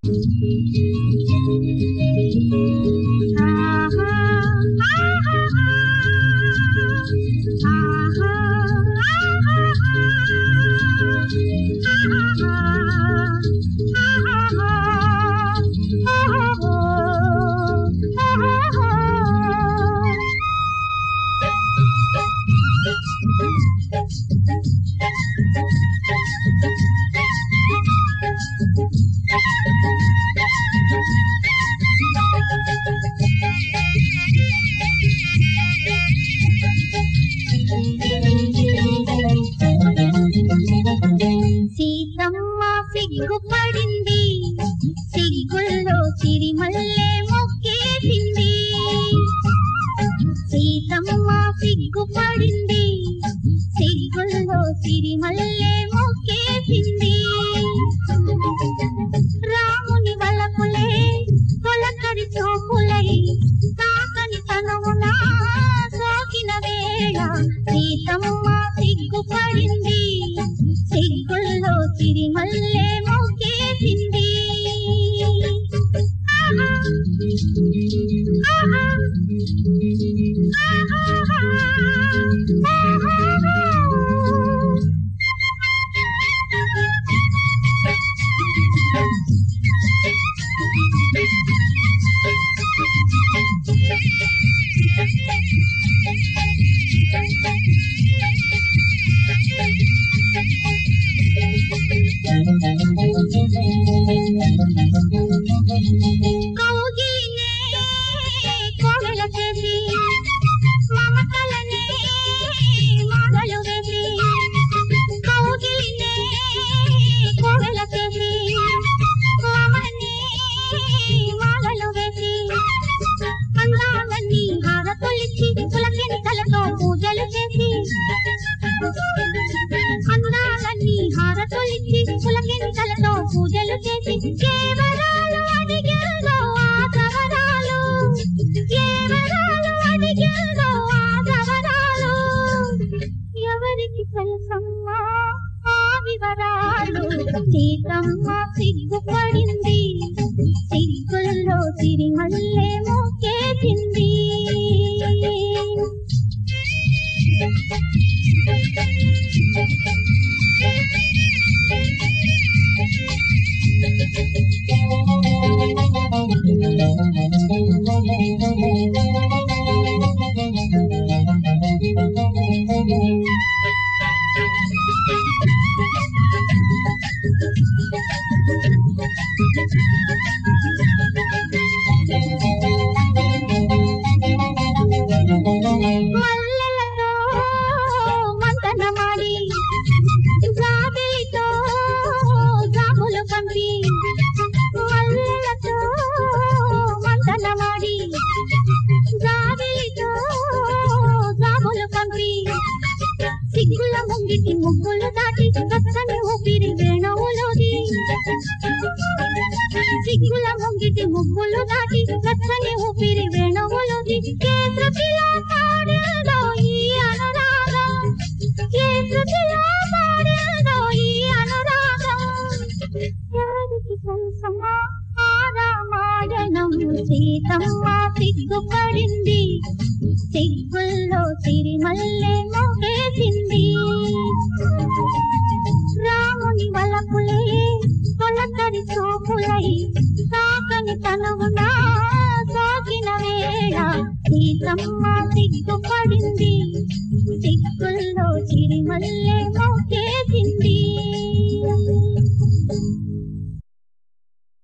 సీతమ్మ సిగ్గుపడింది, సిగ్గుల్లో సిరిమల్లె మొక్కేసింది. సీతమ్మ సిగ్గుపడింది, సిగ్గుల్లో సిరిమల్లె మొక్కేసింది. రాముని వలపులే తొలకరి చూపులై తాకని తనువున సోకిన వేళ సీతమ్మ సిగ్గుపడింది, సిగ్గుల్లో సిరిమల్లె మొక్కేసింది. కౌగిలినే కోవెల చేసి మమతలనే మాలలు వేసి, కౌగిలినే కోవెల చేసి మమనే మాలలు వేసి, అందాలన్నీ హారతొలిచి పులకెంతలతో పూజలు చేసి, అందాలన్నీ హారతొలిచి పులకెంతలతో పూజలు చేసి, కేవరాలు అడిగారో ఆ సవరాలు, కేవరాలు అడిగారో ఆ సవరాలు, ఎవరికి తెలుసమ్మా ఆ వివరాలు. సీతమ్మ సిగ్గుపడింది, సిగ్గుల్లో సిరిమల్లె మొక్కేసింది. మల్లెలతో మంతనమాడి జాబిలితో జాబులు పంపి, మల్లెలతో మంతనమాడి జాబిలితో జాబులు పంపి, సిగ్గుల ముంగిటి ముగ్గులు దాటి రచ్చని ఊపిరి వేణువులోది, సిగ్గుల ముంగిటి ముగ్గులు దాటి రచ్చని ఊపిరి వేణువులోది. ఏ శృతిలో పాడేదో ఈ అనురాగం, ఏ శృతిలో పాడేదో ఈ అనురాగం, ఎవరికి తెలుసమ్మా ఆ రామాయణం. సీతమ్మ సిగ్గుపడింది, సిగ్గుల్లో సిరిమల్లె మొక్కేసింది. రాముని వలపులే తొలకరి చూపులై తాకని తనువున సోకిన వేళ సీతమ్మ